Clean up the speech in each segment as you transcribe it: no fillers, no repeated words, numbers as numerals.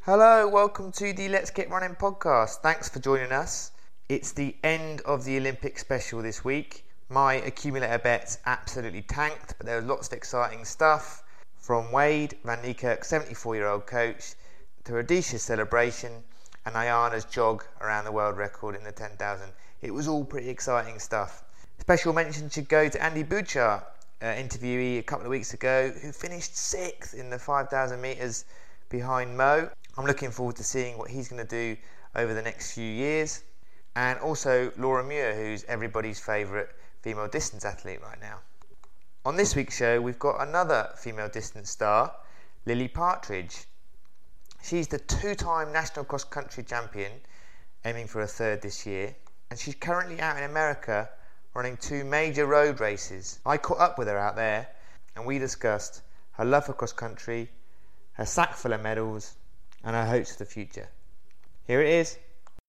Hello, welcome to the Let's Get Running podcast. Thanks for joining us. It's the end of the Olympic special this week. My accumulator bets absolutely tanked, but there was lots of exciting stuff from Wade van Niekerk's 74-year-old coach to Rhodezia's celebration and Ayana's jog around the world record in the 10,000. It was all pretty exciting stuff. Special mention should go to Andy Bouchard, interviewee a couple of weeks ago, who finished 6th in the 5,000 metres behind Mo. I'm looking forward to seeing what he's going to do over the next few years. And also Laura Muir, who's everybody's favourite female distance athlete right now. On this week's show, we've got another female distance star, Lily Partridge. She's the 2-time national cross-country champion, aiming for a 3rd this year. And she's currently out in America running 2 major road races. I caught up with her out there and we discussed her love for cross-country, her sack full of medals, and her hopes for the future. Here it is.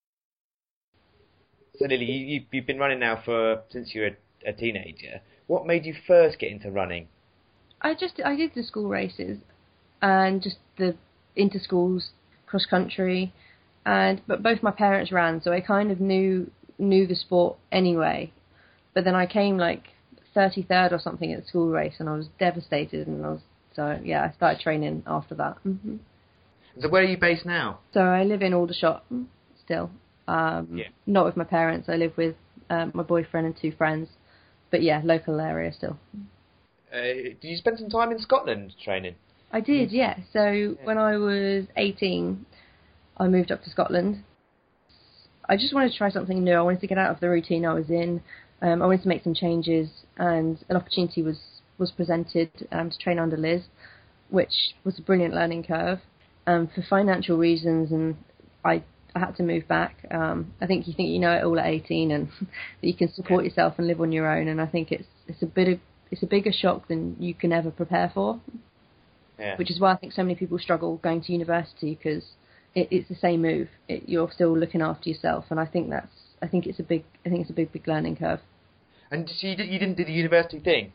So Lily, you've been running now since you were a teenager. What made you first get into running? I did the school races and just the inter-schools cross-country, but both my parents ran, so I kind of knew the sport anyway. But then I came like 33rd or something at the school race, and I was devastated, I started training after that. Mm-hmm. So where are you based now? So I live in Aldershot still. Not with my parents. I live with my boyfriend and 2 friends. But yeah, local area still. Did you spend some time in Scotland training? I did, yeah. So when I was 18, I moved up to Scotland. I just wanted to try something new. I wanted to get out of the routine I was in. I wanted to make some changes, and an opportunity was presented to train under Liz, which was a brilliant learning curve. For financial reasons, and I had to move back. I think you know it all at 18, and that you can support yourself and live on your own. And I think it's a bigger shock than you can ever prepare for. Yeah. Which is why I think so many people struggle going to university, because it's the same move. You're still looking after yourself, and I think it's a big learning curve. And so you didn't do the university thing?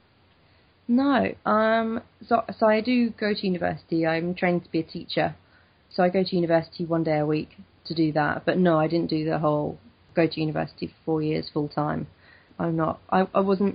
No. So I do go to university. I'm trained to be a teacher. So I go to university 1 day a week to do that. But no, I didn't do the whole go to university for 4 years full time. I wasn't,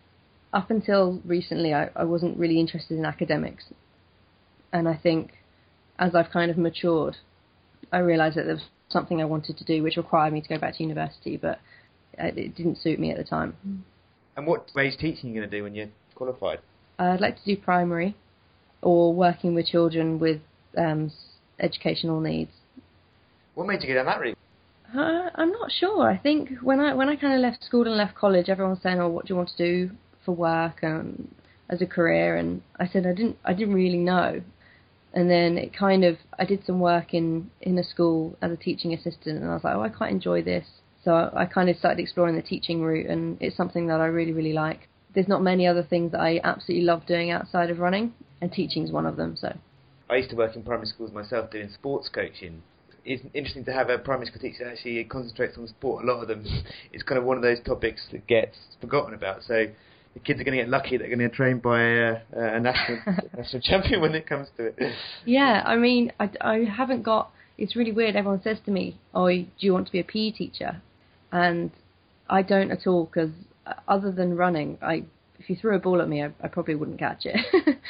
up until recently, I wasn't really interested in academics. And I think as I've kind of matured, I realised that there was something I wanted to do which required me to go back to university, but it didn't suit me at the time. And what ways teaching are you going to do when you're qualified? I'd like to do primary or working with children with educational needs. What made you go down that route? I'm not sure. I think when I kind of left school and left college, everyone was saying, "Oh, what do you want to do for work and as a career?" And I said I didn't really know. And then I did some work in a school as a teaching assistant, and I was like, "Oh, I quite enjoy this." So I kind of started exploring the teaching route, and it's something that I really, really like. There's not many other things that I absolutely love doing outside of running, and teaching's one of them. So I used to work in primary schools myself doing sports coaching. It's interesting to have a primary school teacher that actually concentrates on sport. A lot of them, it's kind of one of those topics that gets forgotten about. So the kids are going to get lucky. They're going to get trained by a national champion when it comes to it. Yeah, I mean, I haven't got... It's really weird. Everyone says to me, "Oh, do you want to be a PE teacher?" And I don't at all, because other than running, if you threw a ball at me, I probably wouldn't catch it.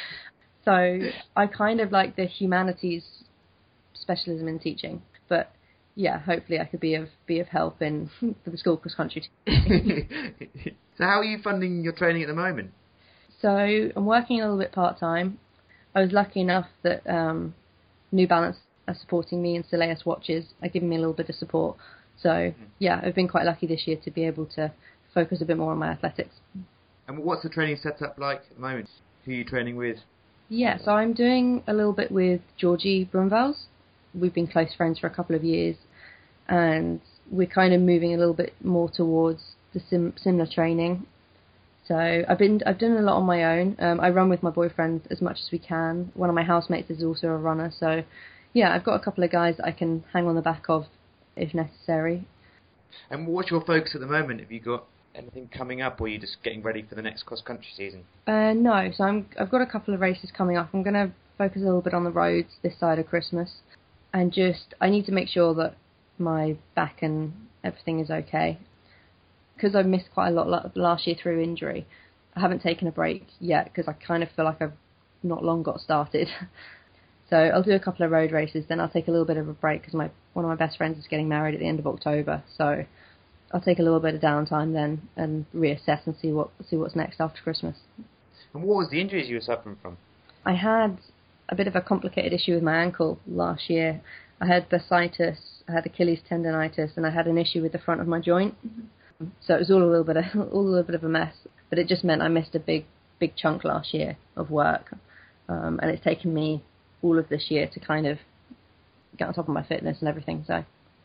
So I kind of like the humanities specialism in teaching. But yeah, hopefully I could be of help for the school cross country team. So how are you funding your training at the moment? So I'm working a little bit part time. I was lucky enough that New Balance are supporting me, and Soleus watches are giving me a little bit of support. So yeah, I've been quite lucky this year to be able to focus a bit more on my athletics. And what's the training setup like at the moment? Who are you training with? Yeah, so I'm doing a little bit with Georgie Brunvels. We've been close friends for a couple of years, and we're kind of moving a little bit more towards the similar training. So I've done a lot on my own. I run with my boyfriend as much as we can. One of my housemates is also a runner, so yeah, I've got a couple of guys that I can hang on the back of if necessary. And what's your focus at the moment? Have you got anything coming up, or are you just getting ready for the next cross-country season? No, so I've got a couple of races coming up. I'm going to focus a little bit on the roads this side of Christmas, and just I need to make sure that my back and everything is okay. Because I've missed quite a lot last year through injury, I haven't taken a break yet because I kind of feel like I've not long got started. So I'll do a couple of road races, then I'll take a little bit of a break because one of my best friends is getting married at the end of October. So I'll take a little bit of downtime then and reassess and see what's next after Christmas. And what was the injuries you were suffering from? I had a bit of a complicated issue with my ankle last year. I had bursitis, I had Achilles tendonitis, and I had an issue with the front of my joint. So it was all a little bit of a mess. But it just meant I missed a big chunk last year of work, and it's taken me all of this year to kind of get on top of my fitness and everything. So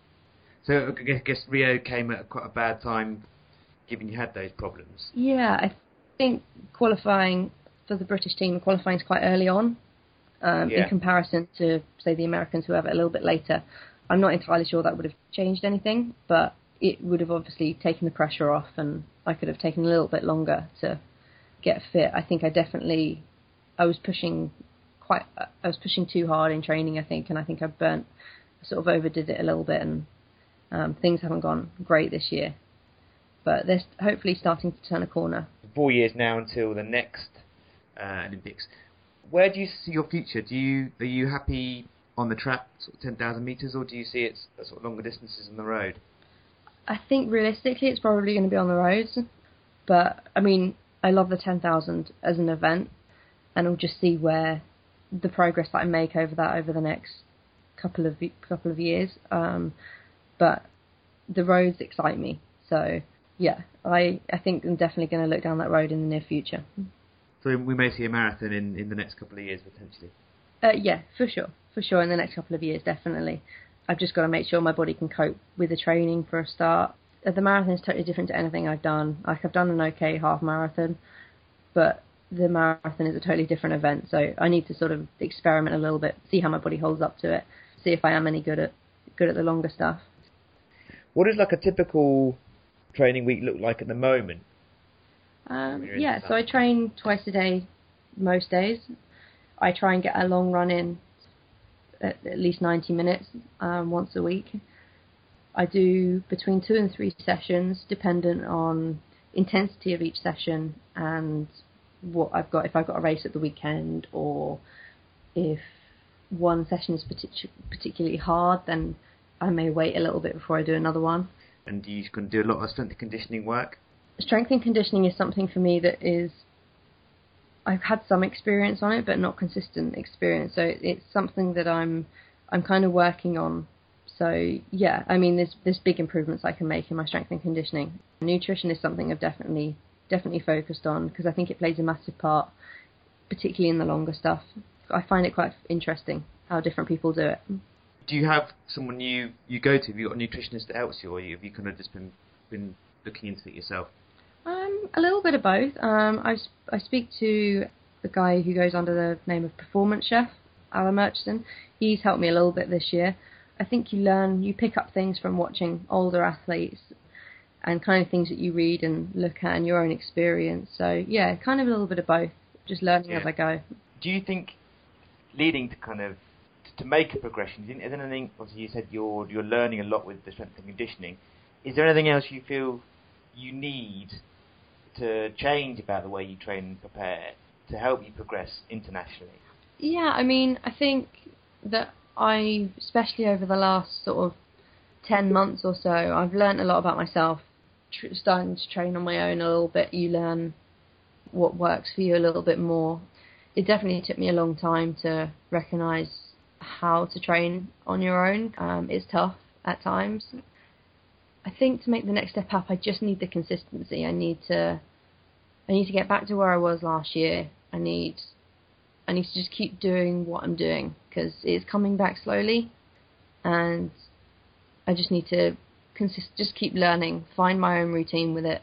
I guess Rio came at quite a bad time, given you had those problems. Yeah, I think qualifying for the British team, qualifying is quite early on in comparison to, say, the Americans who have it a little bit later. I'm not entirely sure that would have changed anything, but it would have obviously taken the pressure off, and I could have taken a little bit longer to get fit. I think I was pushing too hard in training, I think, and I think I sort of overdid it a little bit, and things haven't gone great this year. But they're hopefully starting to turn a corner. 4 years now until the next Olympics. Where do you see your future? Are you happy on the track, sort of 10,000 metres, or do you see it sort of longer distances on the road? I think realistically it's probably going to be on the roads, but I mean I love the 10,000 as an event, and I'll just see where the progress that I make over the next couple of years. But the roads excite me, so yeah, I think I'm definitely going to look down that road in the near future. So we may see a marathon in the next couple of years potentially. Yeah, for sure in the next couple of years, definitely. I've just got to make sure my body can cope with the training for a start. The marathon is totally different to anything I've done. Like, I've done an okay half marathon, but the marathon is a totally different event, so I need to sort of experiment a little bit, see how my body holds up to it, see if I am any good at the longer stuff. What does like a typical training week look like at the moment? So I train twice a day most days. I try and get a long run in at least 90 minutes once a week. I do between 2 and 3 sessions, dependent on intensity of each session and what I've got. If I've got a race at the weekend, or if one session is particularly hard, then I may wait a little bit before I do another one. And you can do a lot of strength and conditioning work? Strength and conditioning is something for me that is, I've had some experience on it, but not consistent experience. So it's something that I'm kind of working on. So yeah, I mean, there's big improvements I can make in my strength and conditioning. Nutrition is something I've definitely focused on, because I think it plays a massive part, particularly in the longer stuff. I find it quite interesting how different people do it. Do you have someone you go to? Have you got a nutritionist that helps you, or have you kind of just been looking into it yourself? A little bit of both. I speak to the guy who goes under the name of Performance Chef, Alan Murchison. He's helped me a little bit this year. I think you pick up things from watching older athletes and kind of things that you read and look at and your own experience. So yeah, kind of a little bit of both, just learning as I go. Do you think leading to kind of to make a progression, is there anything, obviously you said you're learning a lot with the strength and conditioning, is there anything else you feel you need to change about the way you train and prepare to help you progress internationally? Yeah, I mean, I think that especially over the last sort of 10 months or so, I've learned a lot about myself, starting to train on my own a little bit. You learn what works for you a little bit more. It definitely took me a long time to recognise how to train on your own. It's tough at times. I think to make the next step up, I just need the consistency. I need to get back to where I was last year. I need to just keep doing what I'm doing, because it's coming back slowly, and I just need to just keep learning, find my own routine with it,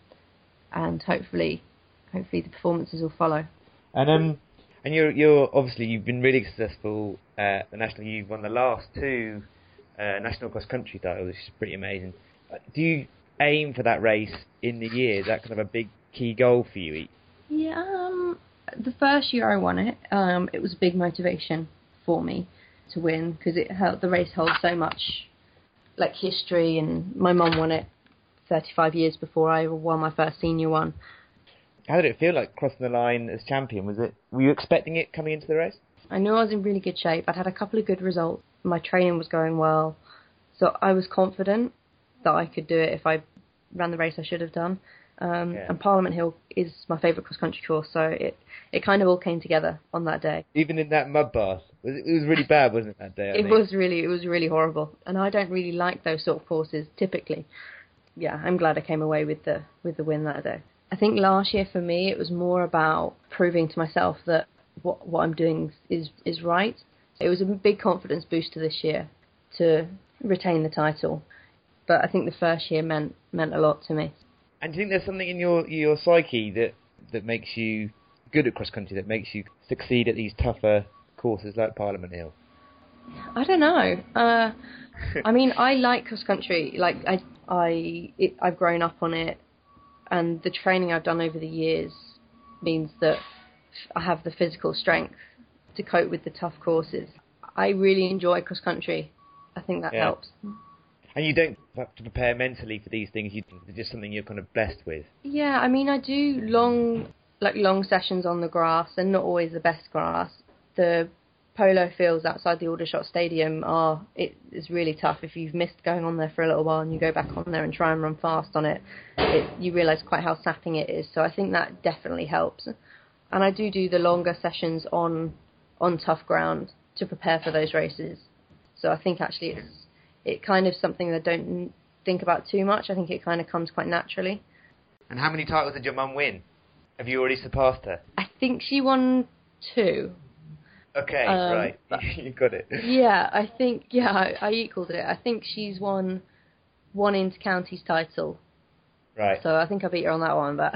and hopefully the performances will follow. And you're obviously, you've been really successful at the national. You've won the last 2 national cross country titles, which is pretty amazing. Do you aim for that race in the year? Is that kind of a big key goal for you? Yeah, the first year I won it, it was a big motivation for me. to win because the race holds so much like history, and my mum won it 35 years before I won my first senior one. How did it feel like crossing the line as champion? Were you expecting it coming into the race? I knew I was in really good shape. I'd had a couple of good results. My training was going well, so I was confident that I could do it if I ran the race I should have done. And Parliament Hill is my favourite cross-country course, so it kind of all came together on that day. Even in that mud bath? It was really bad, wasn't it, that day? It was really horrible, and I don't really like those sort of courses typically. Yeah, I'm glad I came away with the win that day. I think last year for me it was more about proving to myself that what I'm doing is right. It was a big confidence booster this year to retain the title, but I think the first year meant a lot to me. And do you think there's something in your psyche that makes you good at cross country, that makes you succeed at these tougher courses like Parliament Hill? I don't know. I mean, I like cross country. Like I've grown up on it, and the training I've done over the years means that I have the physical strength to cope with the tough courses. I really enjoy cross country. I think that helps. And you don't have to prepare mentally for these things. It's just something you're kind of blessed with. Yeah, I mean, I do long sessions on the grass, and not always the best grass. The polo fields outside the Aldershot Stadium is really tough. If you've missed going on there for a little while and you go back on there and try and run fast on it, you realise quite how sapping it is. So I think that definitely helps. And I do the longer sessions on tough ground to prepare for those races. So I think actually it's kind of something that I don't think about too much. I think it kind of comes quite naturally. And how many titles did your mum win? Have you already surpassed her? I think she won 2. Okay, right. You got it. Yeah, I think, I equalled it. I think she's won one inter-counties title. Right. So I think I beat her on that one, but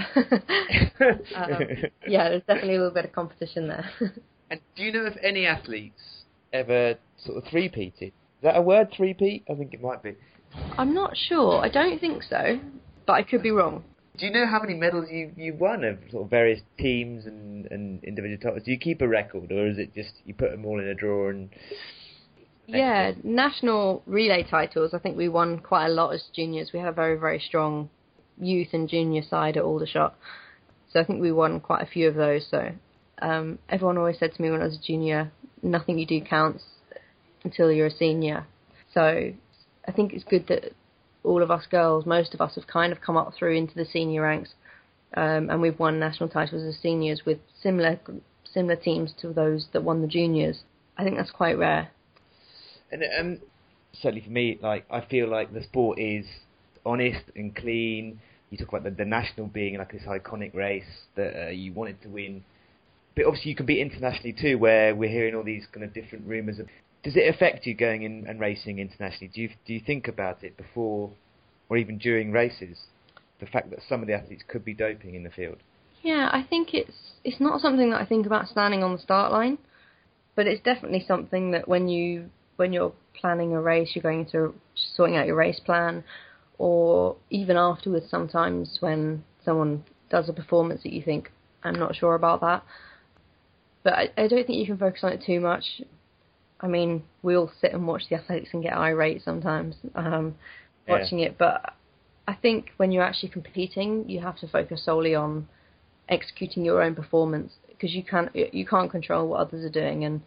there's definitely a little bit of competition there. And do you know if any athletes ever sort of three-peated? Is that a word, three-peat? I think it might be. I'm not sure. I don't think so, but I could be wrong. Do you know how many medals you've won of sort of various teams and individual titles? Do you keep a record, or is it just you put them all in a drawer and... Yeah, national relay titles, I think we won quite a lot as juniors. We had a very, very strong youth and junior side at Aldershot. So I think we won quite a few of those. So everyone always said to me when I was a junior, nothing you do counts until you're a senior. So I think it's good that all of us girls, most of us, have kind of come up through into the senior ranks, and we've won national titles as seniors with similar teams to those that won the juniors. I think that's quite rare. And certainly for me, like I feel like the sport is honest and clean. You talk about the national being like this iconic race that you wanted to win, but obviously you can be internationally too, where we're hearing all these kind of different rumours. Does it affect you going in and racing internationally? Do you think about it before or even during races? The fact that some of the athletes could be doping in the field. Yeah, I think it's not something that I think about standing on the start line, but it's definitely something that when you're planning a race, you're going to sorting out your race plan, or even afterwards sometimes when someone does a performance that you think, I'm not sure about that. But I don't think you can focus on it too much. I mean, we all sit and watch the athletics and get irate sometimes watching it, but I think when you're actually competing, you have to focus solely on executing your own performance, because you can't control what others are doing, and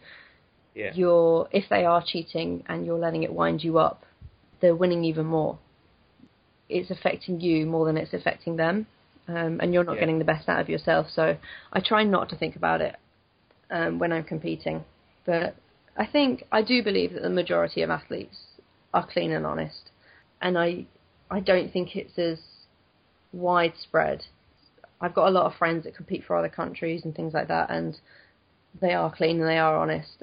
if they are cheating and you're letting it wind you up, they're winning even more. It's affecting you more than it's affecting them, and you're not getting the best out of yourself. So I try not to think about it when I'm competing, but I do believe that the majority of athletes are clean and honest, and I don't think it's as widespread. I've got a lot of friends that compete for other countries and things like that, and they are clean and they are honest.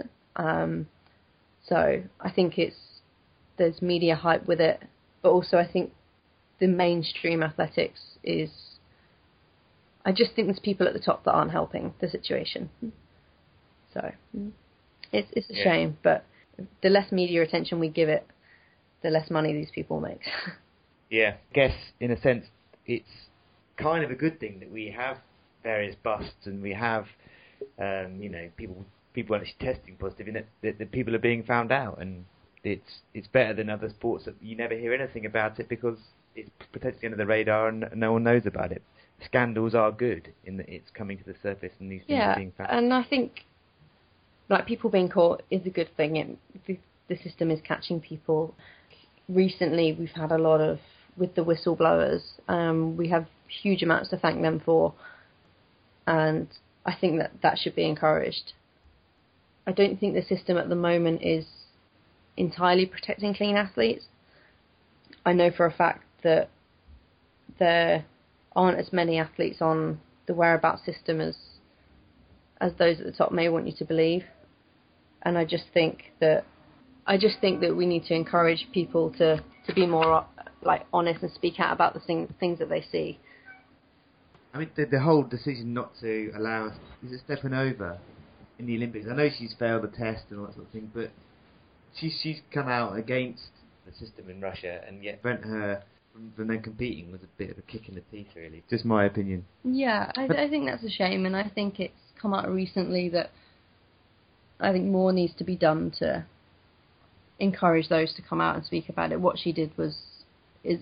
So I think there's media hype with it, but also I think the mainstream athletics is, I just think there's people at the top that aren't helping the situation. So it's a shame, but the less media attention we give it, the less money these people make. Yeah, I guess in a sense it's kind of a good thing that we have various busts and we have people people are actually testing positive, and that people are being found out, and it's better than other sports that you never hear anything about it because it's potentially under the radar and no one knows about it. Scandals are good in that it's coming to the surface and these things are being found. And I think people being caught is a good thing. The system is catching people. Recently, we've had a lot of with the whistleblowers. We have huge amounts to thank them for, and I think that should be encouraged. I don't think the system at the moment is entirely protecting clean athletes. I know for a fact that there aren't as many athletes on the whereabouts system as those at the top may want you to believe, and I just think that we need to encourage people to be more honest and speak out about the things that they see. I mean, the whole decision not to allow Stepanova in the Olympics. I know she's failed the test and all that sort of thing, but she's come out against the system in Russia, and yet prevent her from then competing was a bit of a kick in the teeth, really. Just my opinion. Yeah, I think that's a shame, and I think it's come out recently that I think more needs to be done to encourage those to come out and speak about it. What she did is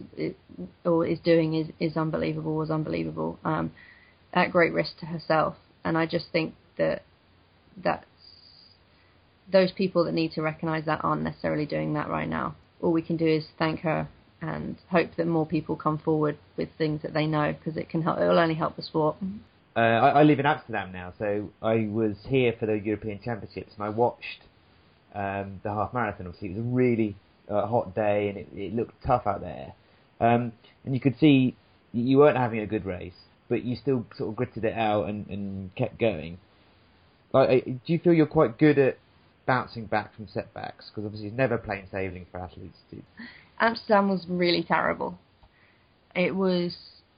unbelievable, at great risk to herself, and I just think that's those people that need to recognise that aren't necessarily doing that right now. All we can do is thank her and hope that more people come forward with things that they know, because it will only help the sport. I live in Amsterdam now, so I was here for the European Championships, and I watched the half marathon. Obviously, it was a really hot day, and it looked tough out there. And you could see you weren't having a good race, but you still sort of gritted it out and kept going. Do you feel you're quite good at bouncing back from setbacks? Because obviously it's never plain sailing for athletes to do. Amsterdam was really terrible. It was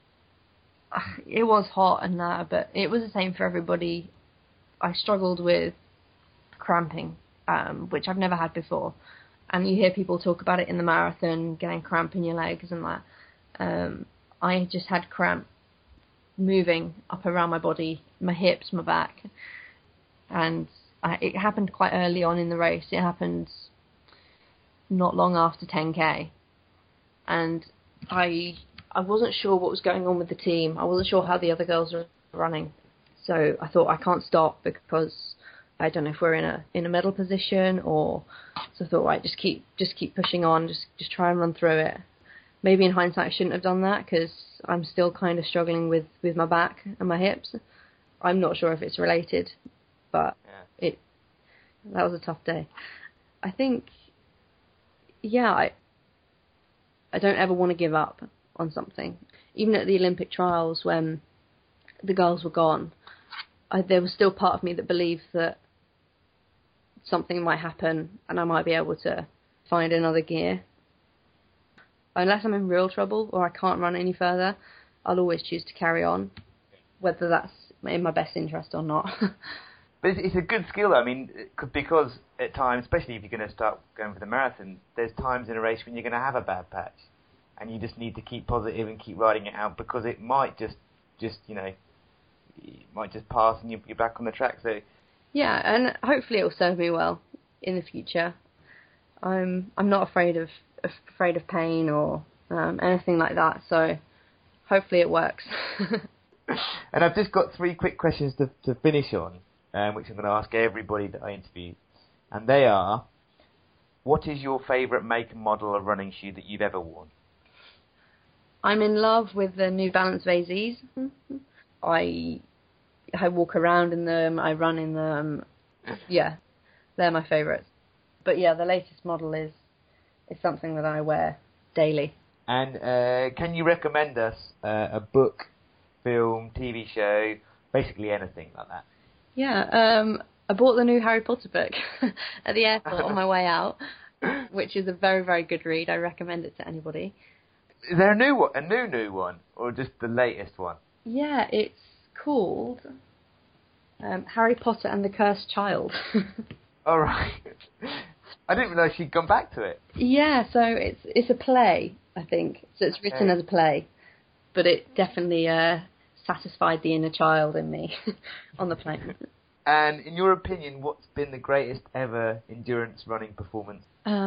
hot and that, but it was the same for everybody. I struggled with cramping, which I've never had before. And you hear people talk about it in the marathon, getting cramp in your legs and that. I just had cramp moving up around my body, my hips, my back. And it happened quite early on in the race. It happened not long after 10k. And I wasn't sure what was going on with the team. I wasn't sure how the other girls were running. So I thought, I can't stop because I don't know if we're in a medal position, or so I thought, right, just keep pushing on, just try and run through it. Maybe in hindsight I shouldn't have done that because I'm still kind of struggling with my back and my hips. I'm not sure if it's related, but that was a tough day. I think, I don't ever want to give up on something. Even at the Olympic trials when the girls were gone, there was still part of me that believed that something might happen and I might be able to find another gear. Unless I'm in real trouble or I can't run any further, I'll always choose to carry on, whether that's in my best interest or not. But it's a good skill, though. I mean, because at times, especially if you're going to start going for the marathon, there's times in a race when you're going to have a bad patch, and you just need to keep positive and keep riding it out, because it might just it might just pass and you're back on the track. So yeah, and hopefully it'll serve me well in the future. I'm not afraid of pain or anything like that. So hopefully it works. And I've just got 3 quick questions to finish on, which I'm going to ask everybody that I interview. And they are, what is your favourite make and model of running shoe that you've ever worn? I'm in love with the New Balance Vazes. I walk around in them, I run in them. Yeah, they're my favourites. But yeah, the latest model is something that I wear daily. And can you recommend us a book, film, TV show, basically anything like that? Yeah, I bought the new Harry Potter book at the airport on my way out, which is a very, very good read. I recommend it to anybody. Is there a new one, or just the latest one? Yeah, it's called Harry Potter and the Cursed Child. All right. I didn't realise she'd gone back to it. Yeah, so it's a play, I think. So it's written as a play, but it definitely satisfied the inner child in me on the plane. And in your opinion, what's been the greatest ever endurance running performance?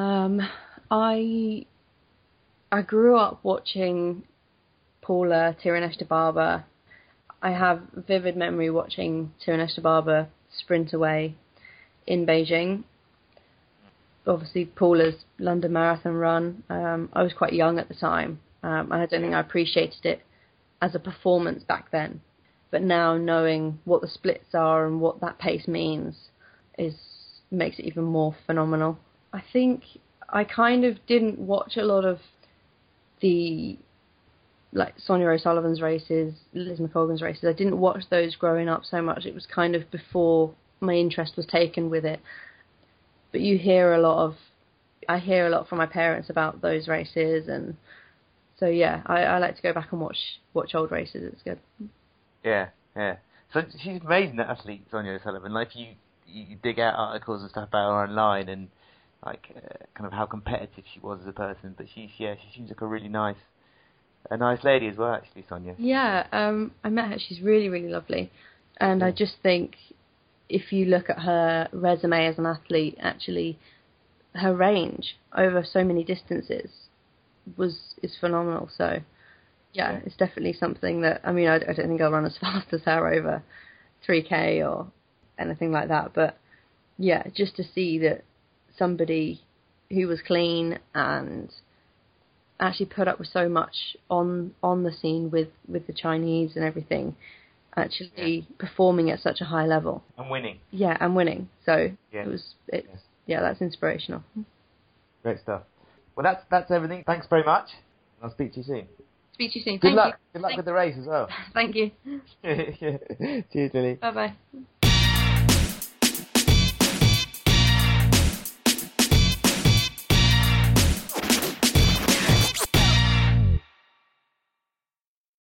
I grew up watching Paula Tirunesh Dibaba. I have vivid memory watching Tirunesh Dibaba sprint away in Beijing. Obviously, Paula's London Marathon run. I was quite young at the time, and I don't think I appreciated it as a performance back then. But now, knowing what the splits are and what that pace means makes it even more phenomenal. I think I kind of didn't watch a lot of the Sonia O'Sullivan's races, Liz McColgan's races. I didn't watch those growing up so much. It was kind of before my interest was taken with it. But I hear a lot from my parents about those races, and so yeah, I like to go back and watch old races. It's good. Yeah. So she's an amazing athlete, Sonia O'Sullivan. Like you dig out articles and stuff about her online, and kind of how competitive she was as a person. But she seems like a really nice lady as well, actually, Sonia. Yeah, I met her. She's really, really lovely, and I just think if you look at her resume as an athlete, actually, her range over so many distances is phenomenal. So, yeah, it's definitely something that, I don't think I'll run as fast as her over 3K or anything like that. But, yeah, just to see that somebody who was clean and actually put up with so much on the scene with the Chinese and everything, actually performing at such a high level. And winning. Yeah, and winning. So, that's inspirational. Great stuff. Well, that's everything. Thanks very much. I'll speak to you soon. Speak to you soon. Good luck with the race as well. Thank you. Cheers, Lily. Bye-bye.